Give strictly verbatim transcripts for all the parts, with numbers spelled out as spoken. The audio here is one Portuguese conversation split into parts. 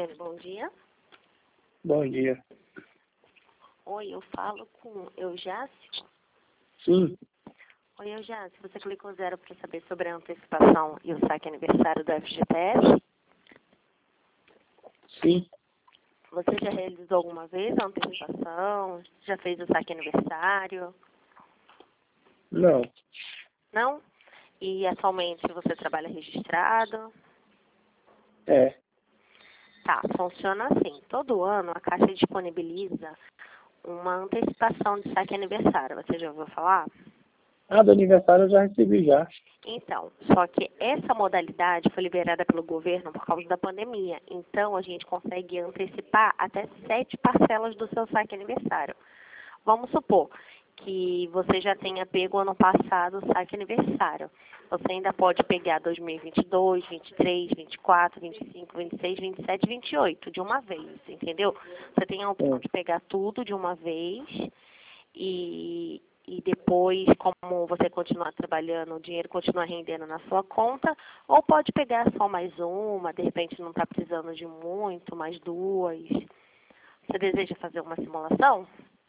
Sacane, bom dia. Bom dia. Oi, eu falo com Eujácio. Sim, Oi, Eujácio, você clicou zero para saber sobre a antecipação e o saque aniversário do F G T S? sim. Você já realizou alguma vez a antecipação? Já fez o saque aniversário? Não. Não? E atualmente você trabalha registrado? É. Tá, funciona assim. Todo ano a Caixa disponibiliza uma antecipação de saque aniversário. Você já ouviu falar? Ah, do aniversário eu já recebi já. Então, só que essa modalidade foi liberada pelo governo por causa da pandemia. Então, a gente consegue antecipar até sete parcelas do seu saque aniversário. Vamos supor que você já tenha pego ano passado o saque aniversário. Você ainda pode pegar dois mil e vinte e dois, vinte e três, vinte e quatro, vinte e cinco, vinte e seis, vinte e sete, vinte e oito de uma vez, entendeu? Você tem a opção É. de pegar tudo de uma vez e, e depois, como você continuar trabalhando, o dinheiro continua rendendo na sua conta, ou pode pegar só mais uma, de repente não está precisando de muito, mais duas. Você deseja fazer uma simulação?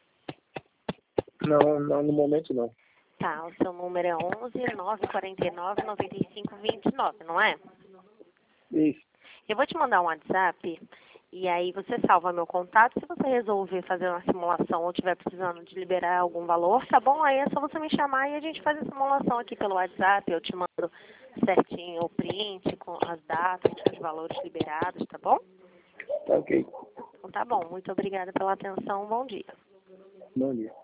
Não, não, no momento não. Tá, o seu número é onze, nove quatro nove, nove cinco, dois nove, não é? Isso. Eu vou te mandar um WhatsApp e aí você salva meu contato. Se você resolver fazer uma simulação ou estiver precisando de liberar algum valor, tá bom? Aí é só você me chamar e a gente faz a simulação aqui pelo WhatsApp. Eu te mando certinho o print com as datas, os valores liberados, tá bom? Tá ok. Então tá bom. Muito obrigada pela atenção. Bom dia. Bom dia.